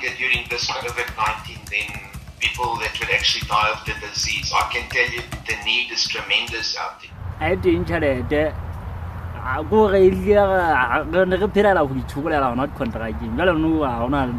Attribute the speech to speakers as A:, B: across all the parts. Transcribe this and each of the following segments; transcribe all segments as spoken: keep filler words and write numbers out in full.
A: that during this COVID nineteen, then people that would actually die of the disease, I can tell you the need is tremendous out there.
B: I didn't tell I go here, I'm going to repeat out which two are not contracting. I don't know how not.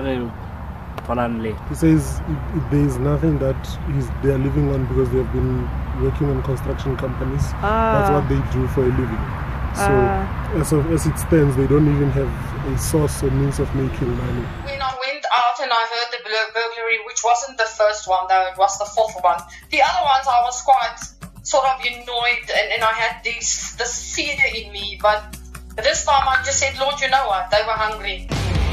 C: He says there is nothing that he's, they are living on because they have been working on construction companies.
D: Ah.
C: That's what they do for a living. So
D: Ah.
C: as, of, as it stands, they don't even have a source or means of making money.
E: When I went out and I heard the bur- burglary, which wasn't the first one though, it was the fourth one. The other ones I was quite sort of annoyed and, and I had this, this fear in me. But this time I just said, Lord, you know what? They were hungry.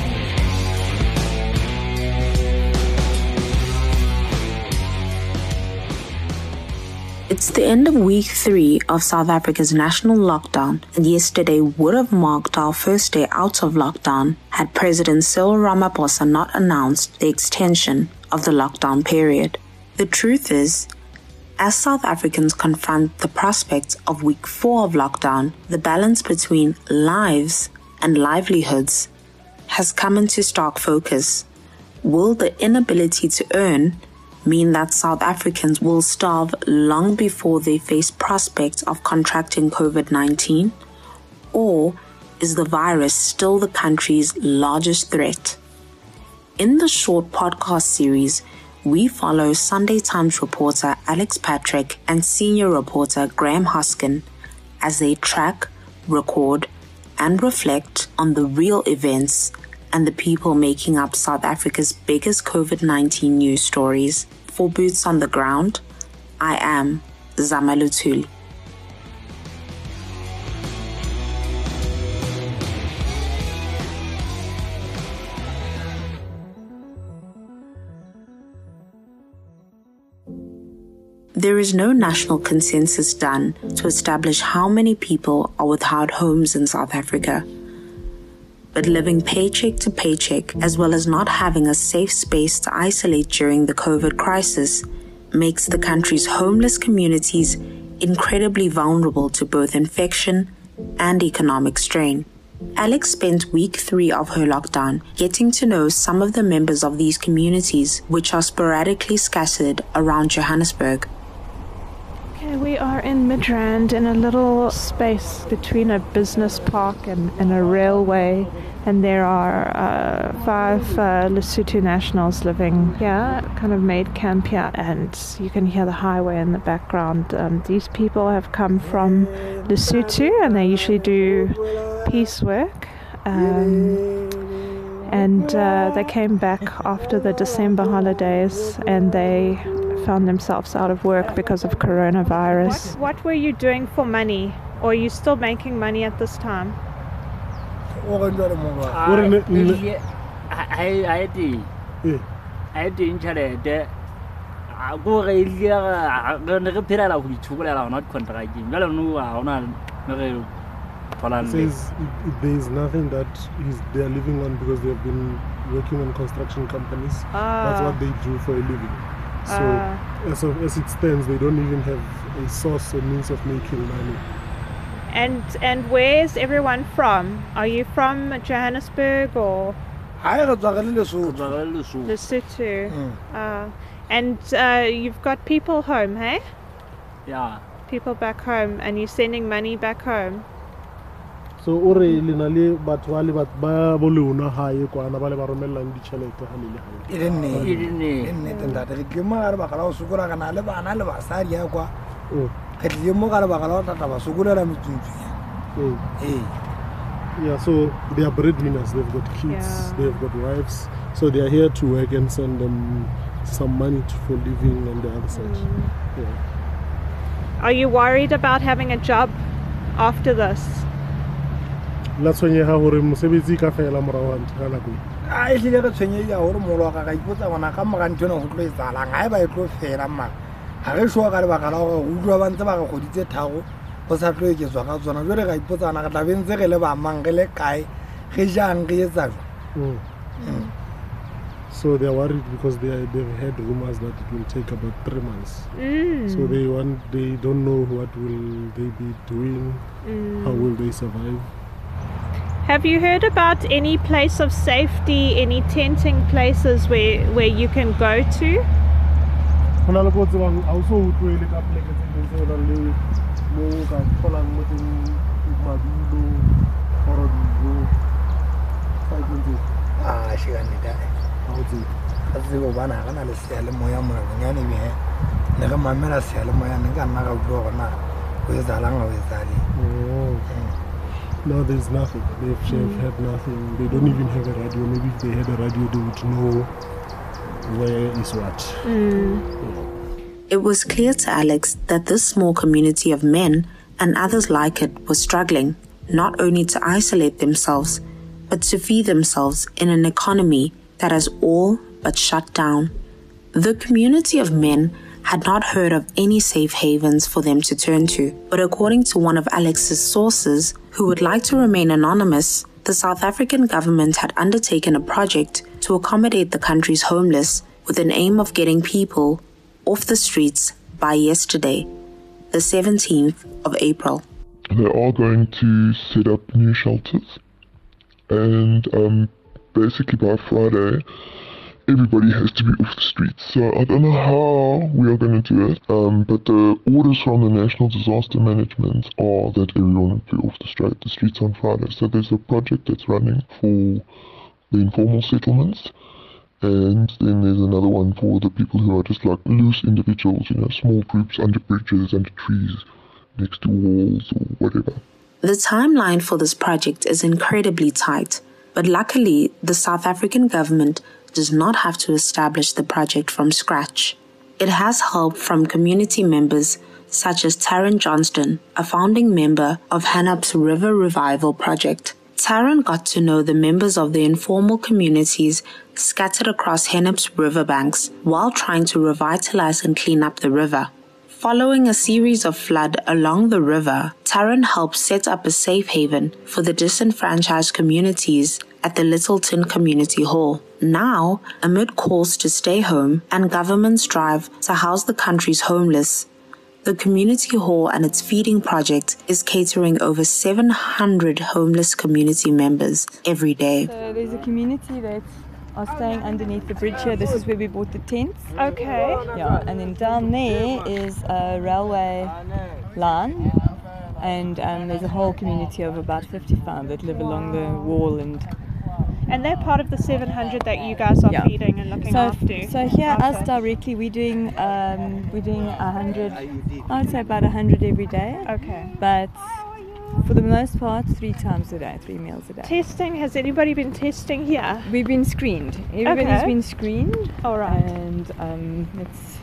F: It's the end of week three of South Africa's national lockdown, and yesterday would have marked our first day out of lockdown had President Cyril Ramaphosa not announced the extension of the lockdown period. The truth is, as South Africans confront the prospects of week four of lockdown, the balance between lives and livelihoods has come into stark focus. Will the inability to earn mean that South Africans will starve long before they face prospects of contracting COVID nineteen? Or is the virus still the country's largest threat? In the short podcast series, we follow Sunday Times reporter Alex Patrick and senior reporter Graham Hoskin as they track, record, and reflect on the real events and the people making up South Africa's biggest COVID nineteen news stories. For Boots on the Ground, I am Zama Luthuli. There is no national consensus done to establish how many people are without homes in South Africa. But living paycheck to paycheck, as well as not having a safe space to isolate during the COVID crisis, makes the country's homeless communities incredibly vulnerable to both infection and economic strain. Alex spent week three of her lockdown getting to know some of the members of these communities, which are sporadically scattered around Johannesburg.
D: Okay, we are in Midrand in a little space between a business park and, and a railway, and there are uh, five uh, Lesotho nationals living here, kind of made camp here, and you can hear the highway in the background. Um, these people have come from Lesotho and they usually do peace work, um, and uh, they came back after the December holidays and they found themselves out of work because of coronavirus. What, what were you doing for money? Or are you still making money at this time?
B: I I did. I didn't tell it. I go here, I'm going to repeat out which two are not contracting. I don't know how not.
C: He says there is nothing that is, they are living on because they have been working on construction companies.
D: Ah.
C: That's what they do for a living. So
D: Ah.
C: as, of, as it stands, they don't even have a source or means of making money.
D: And and where's everyone from? Are you from Johannesburg or Lesotho? Uh, and uh, you've got people home, hey?
B: Yeah.
D: People back home, and you're sending money back home.
C: So ore lena le batho ba le batho ba bolona hae kwana ba le ba romellang ditšhelete ha le le hae.
G: E didn't
B: It didn't.
G: e nne tenta re ke mo gare ba kala o sukura kana le bana le basadi ya kwa
C: Oh.
G: ke tle mo gare ba kala o tata ba sukulela metsutsu ya
C: Oh.
G: eh
C: Yeah, so they are breadwinners, they've got kids,
D: Yeah.
C: they've got wives, so they are here to work and send them some money to, for living on the other side.
D: Mm.
C: Yeah.
D: Are you worried about having a job after this?
C: La tshwenyeha hore mosebetsi ka fela morao ga nako.
G: a e hlile re tshwenye ya hore molo ga ga ipotsa bona ka mo ga ntona go tlo etsalang ga e ba e tlo fela mma ga re shoa ka le baka la go utlwa ba ntse ba ga goditse thago go sa tlo eketswa ka tsona jore ga ipotsa na ga tla bentse ge le ba mang ge le kae ge jang ge etsa
C: Mm. So they are worried because they are, they've heard rumors that it will take about three months.
D: Mm.
C: So they want, they don't know what will they be doing,
D: Mm.
C: how will they survive.
D: Have you heard about any place of safety, any tenting places where, where you can go to?
G: Ah, she got it. That's the one I can understand. Moyam, anyway. Never my mother said, Moyam, and got not a door now. With the long with that.
C: No, there's nothing. They've, they've had nothing. They don't even have a radio. Maybe if they had a radio, they would know where is what.
D: Mm.
F: It was clear to Alex that this small community of men and others like it was struggling not only to isolate themselves, but to feed themselves in an economy that has all but shut down. The community of men had not heard of any safe havens for them to turn to, but according to one of Alex's sources, who would like to remain anonymous, the South African government had undertaken a project to accommodate the country's homeless with an aim of getting people off the streets by yesterday, the seventeenth of April.
H: They are going to set up new shelters, and um, basically by Friday, everybody has to be off the streets. So I don't know how we are going to do it, um, but the orders from the National Disaster Management are that everyone will be off the, street, the streets on Friday. So there's a project that's running for the informal settlements, and then there's another one for the people who are just like loose individuals, you know, small groups under bridges, under trees, next to walls or whatever.
F: The timeline for this project is incredibly tight, but luckily the South African government does not have to establish the project from scratch. It has help from community members such as Taryn Johnston, a founding member of Hennep's River Revival Project. Taryn got to know the members of the informal communities scattered across Hennep's riverbanks while trying to revitalize and clean up the river. Following a series of flood along the river, Taryn helped set up a safe haven for the disenfranchised communities at the Littleton Community Hall. Now, amid calls to stay home and government's drive to house the country's homeless, the community hall and its feeding project is catering over seven hundred homeless community members every day.
I: So there's a community that are staying underneath the bridge here. This is where we bought the tents.
D: Okay.
I: Yeah, and then down there is a railway line, and um, there's a whole community of about fifty-five that live along the wall, and
D: and they're part of the seven hundred that you guys are
I: yeah.
D: feeding and looking
I: so,
D: after.
I: So here,
D: okay.
I: us directly, we're doing um, we're doing a hundred. I would say about a hundred every day.
D: Okay.
I: But for the most part, three times a day, three meals a day.
D: Testing? Has anybody been testing here?
I: We've been screened. Everybody's
D: okay.
I: been screened.
D: All right.
I: And um, it's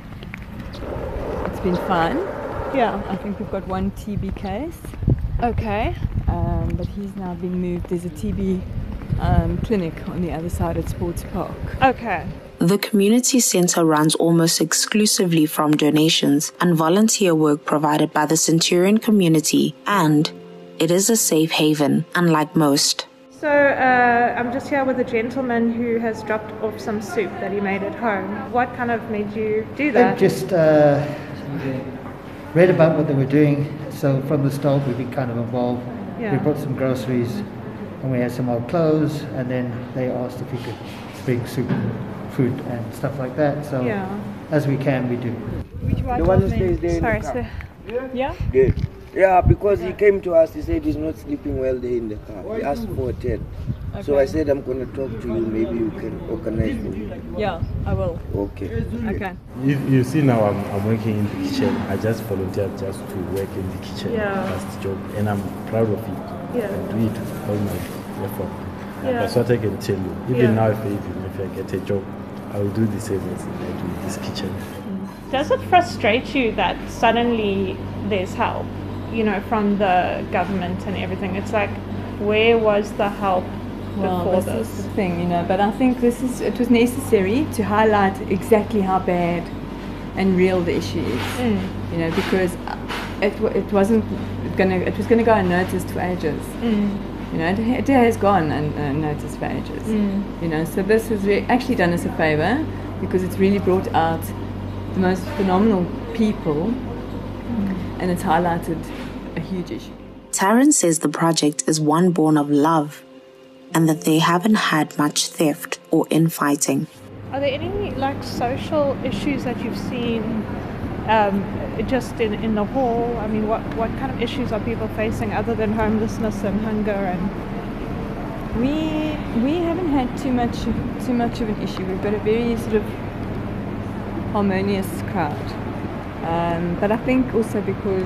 I: it's been fine.
D: Yeah.
I: I think we've got one T B case.
D: Okay.
I: Um, but he's now been moved. There's a T B um, clinic on the other side at Sports Park.
D: Okay.
F: The community centre runs almost exclusively from donations and volunteer work provided by the Centurion community, and it is a safe haven, unlike most.
D: So uh, I'm just here with a gentleman who has dropped off some soup that he made at home. What kind of made you do that?
J: I just uh, read about what they were doing. So from the start we've been kind of involved.
D: Yeah.
J: We brought some groceries and we had some old clothes, and then they asked if we could bring soup, fruit and stuff like that. So
D: yeah.
J: as we can, we do.
I: Which
K: the one who stays there.
D: Sorry,
K: in the car.
D: sir. Yeah?
K: Yeah. Yeah, because he came to us, he said he's not sleeping well there in the car. He asked for a tent. Okay. So I said, I'm going to talk to you, maybe you can organize for me.
I: Yeah, I will.
K: Okay.
I: Okay.
L: You, you see now I'm, I'm working in the kitchen. I just volunteered just to work in the kitchen.
D: Yeah.
L: That's the job. And I'm proud of it.
D: Yeah.
L: I do it with all my effort.
D: Yeah.
L: That's what I can tell you. Even
D: yeah.
L: now, if, even if I get a job, I will do the same as I do in this kitchen.
D: Does it frustrate you that suddenly there's help, you know, from the government and everything? It's like, where was the help
I: well,
D: before
I: this?
D: this?
I: Is the thing, you know, but I think this is, it was necessary to highlight exactly how bad and real the issue is,
D: mm.
I: you know, because it it wasn't gonna, it was gonna go unnoticed for ages.
D: Mm.
I: You know, it, it has gone unnoticed for ages.
D: Mm.
I: You know, so this has re- actually done us a favour, because it's really brought out the most phenomenal people, mm. and it's highlighted a huge issue.
F: Taryn says the project is one born of love and that they haven't had much theft or infighting.
D: Are there any like social issues that you've seen um, just in, in the hall? I mean, what, what kind of issues are people facing other than homelessness and hunger? And
I: we we haven't had too much too much of an issue. We've got a very sort of harmonious crowd, um, but I think also because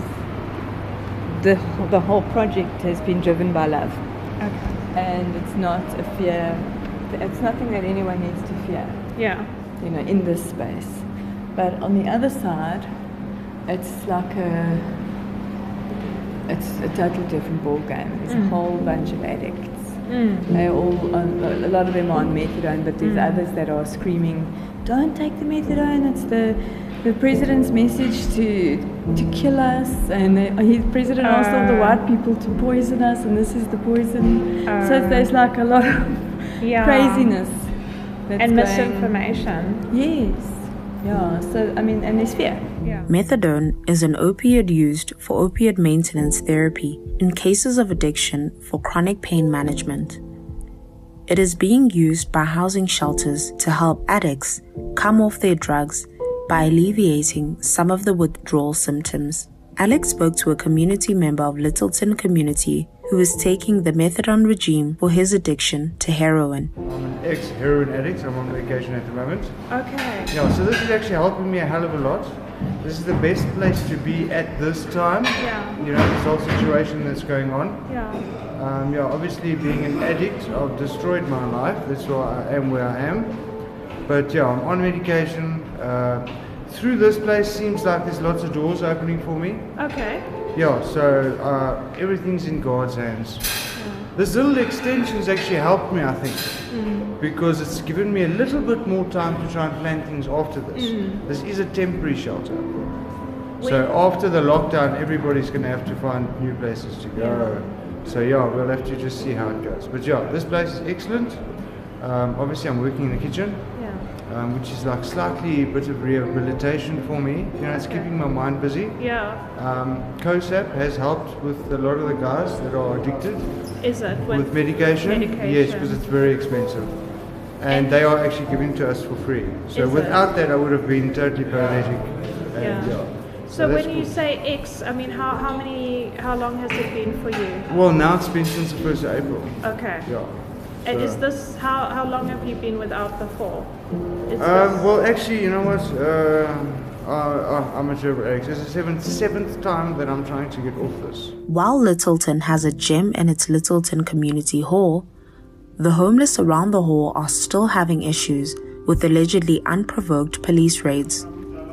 I: the the whole project has been driven by love,
D: okay.
I: and it's not a fear. It's nothing that anyone needs to fear.
D: Yeah.
I: You know, in this space. But on the other side, it's like a, it's a totally different ball game. There's mm. a whole bunch of addicts. Mm. They all, a lot of them are on methadone, but there's mm. others that are screaming, "Don't take the methadone! It's the the president's message to to kill us." And the his president uh. asked all the white people to poison us, and this is the poison. Uh. So there's like a lot of yeah. craziness. That's
D: and
I: going,
D: misinformation.
I: Yes. Yeah. So, I mean, and there's fear.
D: Yeah.
F: Methadone is an opioid used for opiate maintenance therapy in cases of addiction for chronic pain management. It is being used by housing shelters to help addicts come off their drugs by alleviating some of the withdrawal symptoms. Alex spoke to a community member of Littleton community who is taking the methadone regime for his addiction to heroin.
M: I'm an ex-heroin addict. I'm on medication at the moment.
D: Okay.
M: Yeah, so this is actually helping me a hell of a lot. This is the best place to be at this time.
D: Yeah.
M: You know, this whole situation that's going on.
D: Yeah.
M: Um, yeah, obviously being an addict, I've destroyed my life. That's why I am where I am. But yeah, I'm on medication. Uh, through this place seems like there's lots of doors opening for me.
D: Okay.
M: Yeah, so uh, everything's in God's hands. Yeah. This little extension's actually helped me, I think, mm. because it's given me a little bit more time to try and plan things after this. Mm. This is a temporary shelter. When so after the lockdown, everybody's going to have to find new places to go. Yeah. So yeah, we'll have to just see how it goes. But yeah, this place is excellent. Um, obviously, I'm working in the kitchen. Um, which is like slightly a bit of rehabilitation for me. You know, it's keeping my mind busy.
D: Yeah.
M: Um, COSAP has helped with a lot of the guys that are addicted.
D: Is it?
M: With, with medication?
D: medication?
M: Yes, because it's very expensive. And, and they are actually giving to us for free. So without it? that, I would have been totally paralytic. And,
D: yeah.
M: yeah.
D: So, so when you cool. say X, I mean, how, how many, how long has it been for you?
M: Well, now it's been since the first of April.
D: Okay.
M: Yeah.
D: And is this, how, how long have you been without before?
M: Um, well, actually, you know what? Uh, uh, I'm a terrible addict. It's the seventh, seventh time that I'm trying to get off this.
F: While Littleton has a gym in its Littleton Community Hall, the homeless around the hall are still having issues with allegedly unprovoked police raids.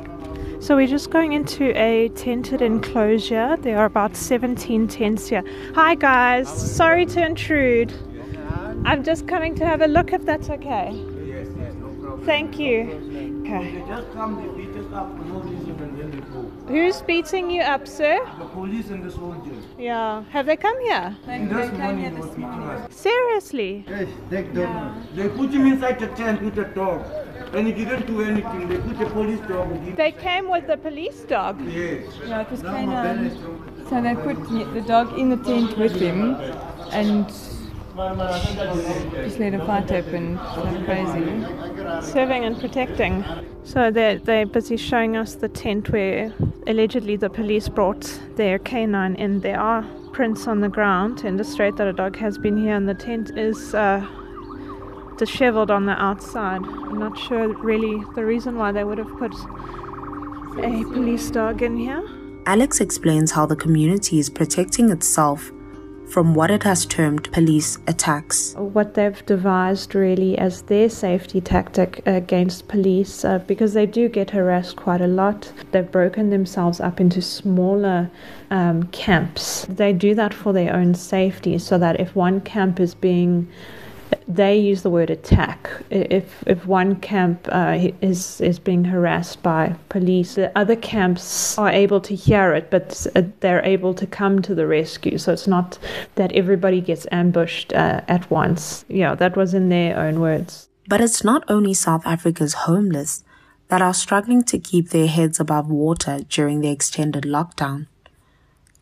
D: So we're just going into a tented enclosure. There are about seventeen tents here. Hi guys, sorry to intrude. I'm just coming to have a look if that's okay.
N: Yes, yes, no problem.
D: Thank you. Okay.
N: They just come, they beat us up for no reason and then they go.
D: Who's beating you up, sir?
N: The police and the soldiers.
D: Yeah. Have they come here?
N: They, they came here this morning.
D: Seriously?
N: Yes, they don't. Yeah. They put him inside the tent with a dog. And he didn't do anything. They put the police dog with him.
D: They came with the police dog?
N: Yes.
I: Yeah, it was kind of... So they put the dog in the tent with him and... just let a fight open, like crazy.
D: Serving and protecting. So they're, they're busy showing us the tent where allegedly the police brought their canine in. There are prints on the ground to illustrate that a dog has been here, and the tent is uh, disheveled on the outside. I'm not sure really the reason why they would have put a police dog in here.
F: Alex explains how the community is protecting itself from what it has termed police attacks.
D: What they've devised really as their safety tactic against police, uh, because they do get harassed quite a lot. They've broken themselves up into smaller um, camps. They do that for their own safety, so that if one camp is being... They use the word attack. If if one camp uh, is is being harassed by police, the other camps are able to hear it, but they're able to come to the rescue. So it's not that everybody gets ambushed uh, at once. Yeah, that was in their own words.
F: But it's not only South Africa's homeless that are struggling to keep their heads above water during the extended lockdown.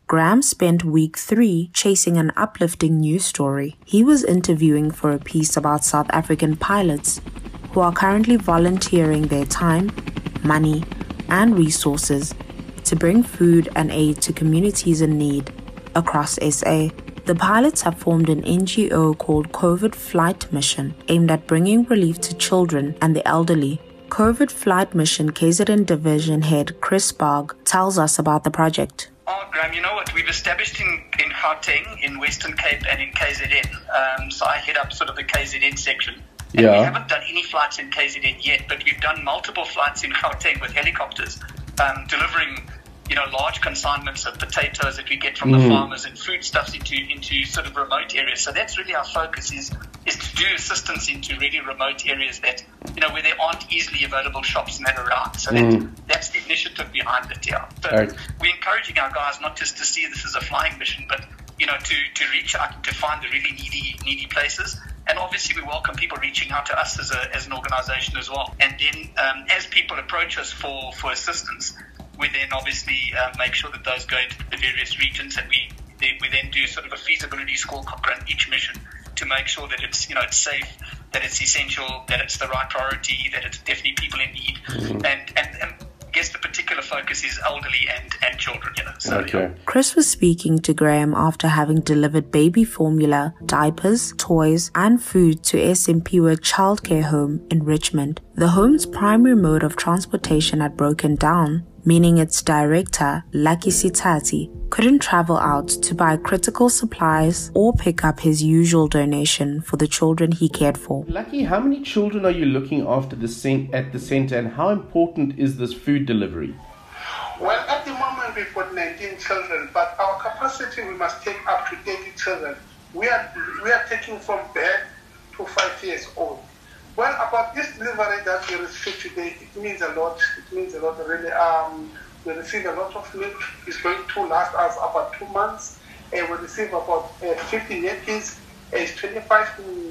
F: Graham spent week three chasing an uplifting news story. He was interviewing for a piece about South African pilots who are currently volunteering their time, money, and resources to bring food and aid to communities in need across S A. The pilots have formed an N G O called COVID Flight Mission, aimed at bringing relief to children and the elderly. COVID Flight Mission K Z N Division Head Chris Barg tells us about the project.
O: Oh, Graham, you know what? We've established in, in Gauteng, in Western Cape, and in K Z N. Um, so I head up sort of the K Z N section. And
P: Yeah.
O: we haven't done any flights in K Z N yet, but we've done multiple flights in Gauteng with helicopters, um, delivering, you know, large consignments of potatoes that we get from
P: Mhm.
O: the farmers and foodstuffs into into sort of remote areas. So that's really our focus, is is to do assistance into really remote areas that, you know, where there aren't easily available shops and that around. So that,
P: Mhm.
O: that's the initiative behind it, yeah. So
P: Right.
O: we're encouraging our guys not just to see this as a flying mission, but, you know, to, to reach out and to find the really needy needy places. And obviously we welcome people reaching out to us as a as an organisation as well. And then um, as people approach us for, for assistance, we then obviously uh, make sure that those go into the various regions, and we they, we then do sort of a feasibility scorecard on each mission to make sure that it's, you know, it's safe, that it's essential, that it's the right priority, that it's definitely people in need.
P: Mhm.
O: And, and, and I guess the particular focus is elderly and, and children, you know. So,
P: Okay.
F: Chris was speaking to Graham after having delivered baby formula, diapers, toys, and food to S M P W Childcare Home in Richmond. The home's primary mode of transportation had broken down, meaning its director, Lucky Sitati, couldn't travel out to buy critical supplies or pick up his usual donation for the children he cared for.
P: Lucky, how many children are you looking after the cent- at the centre, and how important is this food delivery?
Q: Well, at the moment we've got nineteen children, but our capacity, we must take up to thirty children. We are we are taking from birth to five years old. Well, about this delivery that we receive today, it means a lot. It means a lot, really. Um, we receive a lot of milk. It's going to last us about two months. And we receive about uh, fifty nappies. It's twenty-five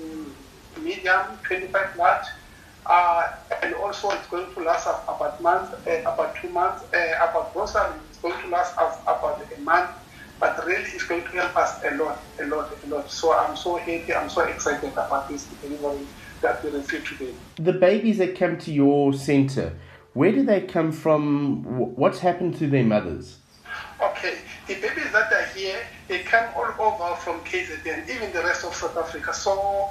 Q: medium, twenty-five large. Uh, and also it's going to last us about month, uh, about two months. Uh, about grocery, it's going to last us about a month. But really, it's going to help us a lot, a lot, a lot. So I'm so happy, I'm so excited about this delivery that we receive today.
P: The babies that come to your centre, where do they come from? Wh- What's happened to their mothers?
Q: Okay, the babies that are here, they come all over from K Z N, even the rest of South Africa. So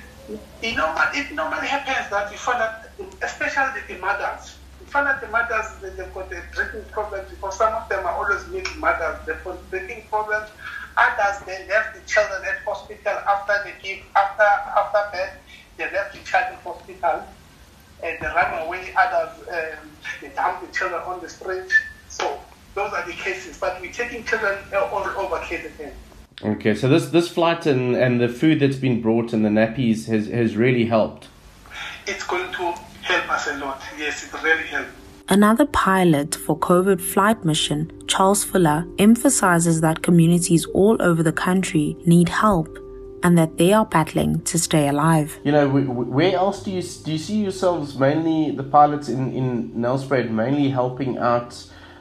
Q: it normally, it normally happens that you find that, especially the mothers, you find that the mothers, they- they've got a drinking problem, because some of them are always meet mothers, they've got drinking problems. Others, they left the children at hospital after they give, after after birth, they left the child in hospital and they run away. Others, um, they dump the children on the street. So those are the cases. But we're taking children all over K Z N.
P: Okay, so this, this flight and, and the food that's been brought and the nappies has, has really helped.
Q: It's going to help us a lot. Yes, it really helps.
F: Another pilot for COVID Flight Mission, Charles Fuller, emphasizes that communities all over the country need help and that they are battling to stay alive.
P: You know, wh- wh- where else do you do you see yourselves, mainly the pilots in, in Nelspruit, mainly helping out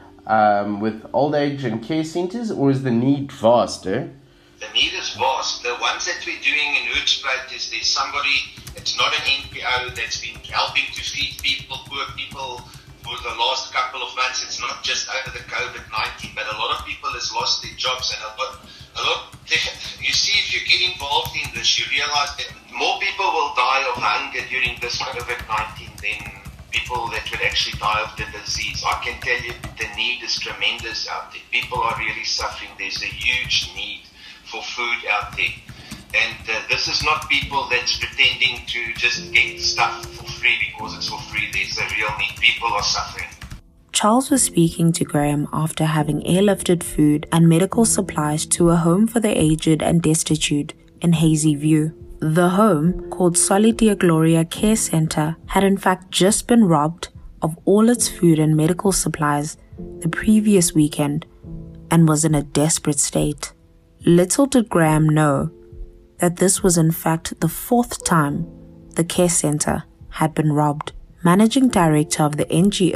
P: um, with old age and care centres, or is the need vast, eh?
A: The need is vast. The ones that we're doing in Hoedspruit is there's somebody, it's not an N P O, that's been helping to feed people, poor people, for the last couple of months. It's not just over the COVID nineteen, but a lot of people has lost their jobs, and a lot, a lot, you see, if you get involved in this, you realize that more people will die of hunger during this COVID nineteen than people that would actually die of the disease. I can tell you the need is tremendous out there. People are really suffering. There's a huge need for food out there. And uh, this is not people that's pretending to just get stuff for free because it's for free. There's a real need. People are suffering.
F: Charles was speaking to Graham after having airlifted food and medical supplies to a home for the aged and destitute in Hazy View. The home, called Solidia Gloria Care Centre, had in fact just been robbed of all its food and medical supplies the previous weekend and was in a desperate state. Little did Graham know that this was in fact the fourth time the care centre had been robbed. Managing Director of the N G O,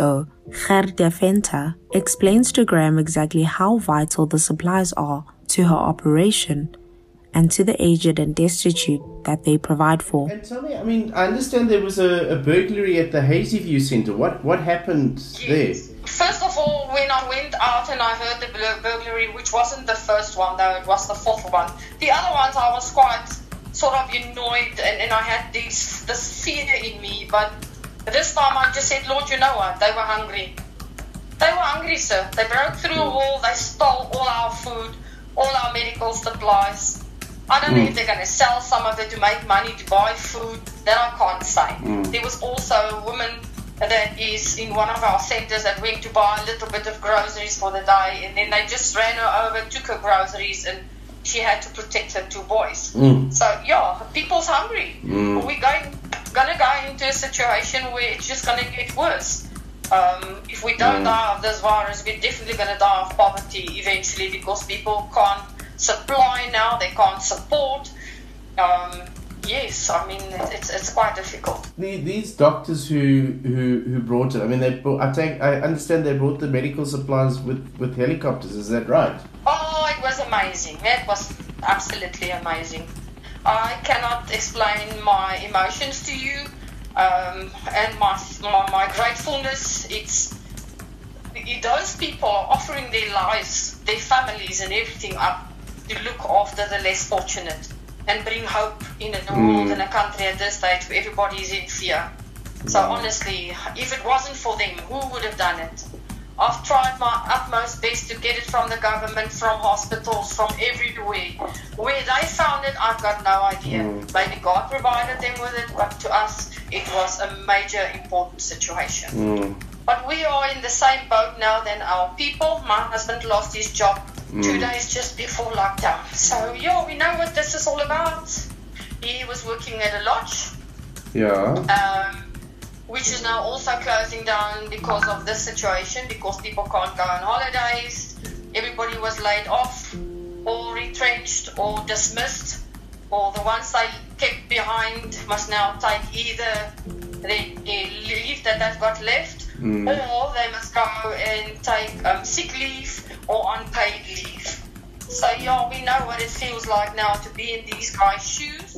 F: Gerda Venter explains to Graham exactly how vital the supplies are to her operation and to the aged and destitute that they provide for.
P: And tell me, I mean, I understand there was a, a burglary at the Hazyview Centre. What what happened yes. there?
E: First of all, when I went out and I heard the burglary, which wasn't the first one though, it was the fourth one. The other ones I was quite sort of annoyed and, and I had this, this fear in me, but this time I just said, Lord, you know what, they were hungry. They were hungry, sir. They broke through a wall, they stole all our food, all our medical supplies. I don't mm. know if they're going to sell some of it to make money to buy food. That I can't say. Mm. There was also a woman that is in one of our centres that went to buy a little bit of groceries for the day, and then they just ran her over, took her groceries, and she had to protect her two boys. Mm. So yeah, people's hungry. Mm. We're going gonna go into a situation where it's just gonna get worse. Um, if we don't mm. die of this virus, we're definitely gonna die of poverty eventually, because people can't supply now, they can't support. Um, yes, I mean it's it's quite difficult.
P: The, these doctors who, who who brought it, I mean they brought, I take I understand they brought the medical supplies with, with helicopters. Is that right?
E: Oh, it was amazing. It was absolutely amazing. I cannot explain my emotions to you, um, and my, my my gratefulness. It's those people are offering their lives, their families, and everything up to look after the less fortunate and bring hope in a mm. world and a country at this stage where everybody is in fear. So honestly, if it wasn't for them, who would have done it? I've tried my utmost best to get it from the government, from hospitals, from everywhere. Where they found it, I've got no idea. Mm. Maybe God provided them with it, but to us, it was a major, important situation. Mm. But we are in the same boat now than our people. My husband lost his job mm. two days just before lockdown. So, yeah, we know what this is all about. He was working at a lodge.
P: Yeah.
E: Um, which is now also closing down because of this situation, because people can't go on holidays. Everybody was laid off, or retrenched, or dismissed, or the ones they kept behind must now take either the leave that they've got left, mm. or they must go and take um, sick leave or unpaid leave. So yeah, we know what it feels like now to be in these guys' shoes.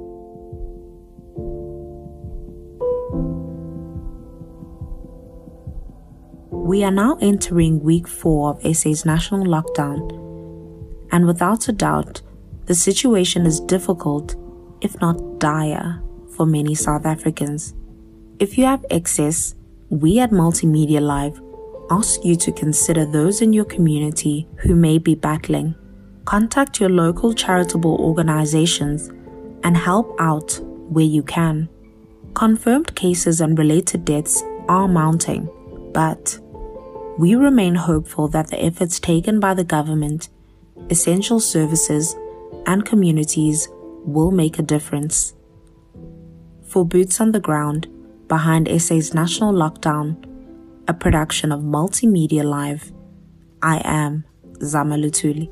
F: We are now entering week four of S A's national lockdown, and without a doubt, the situation is difficult, if not dire, for many South Africans. If you have excess, we at Multimedia Live ask you to consider those in your community who may be battling. Contact your local charitable organizations and help out where you can. Confirmed cases and related deaths are mounting, but we remain hopeful that the efforts taken by the government, essential services, and communities will make a difference. For Boots on the Ground, behind S A's national lockdown, a production of Multimedia Live, I am Zama Lutuli.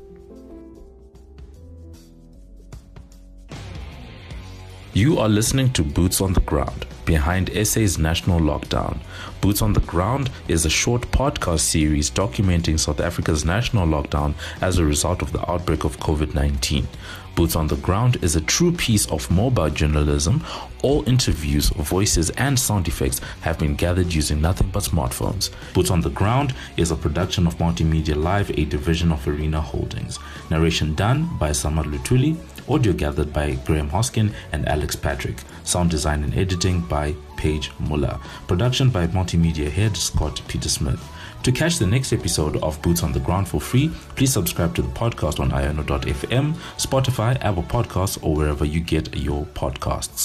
R: You are listening to Boots on the Ground, behind S A's national lockdown. Boots on the Ground is a short podcast series documenting South Africa's national lockdown as a result of the outbreak of covid nineteen. Boots on the Ground is a true piece of mobile journalism. All interviews, voices, and sound effects have been gathered using nothing but smartphones. Boots on the Ground is a production of Multimedia Live, a division of Arena Holdings. Narration done by Samad Lutuli. Audio gathered by Graham Hoskin and Alex Patrick. Sound design and editing by Paige Muller. Production by Multimedia Head Scott Peter Smith. To catch the next episode of Boots on the Ground for free, please subscribe to the podcast on iono dot f m, Spotify, Apple Podcasts, or wherever you get your podcasts.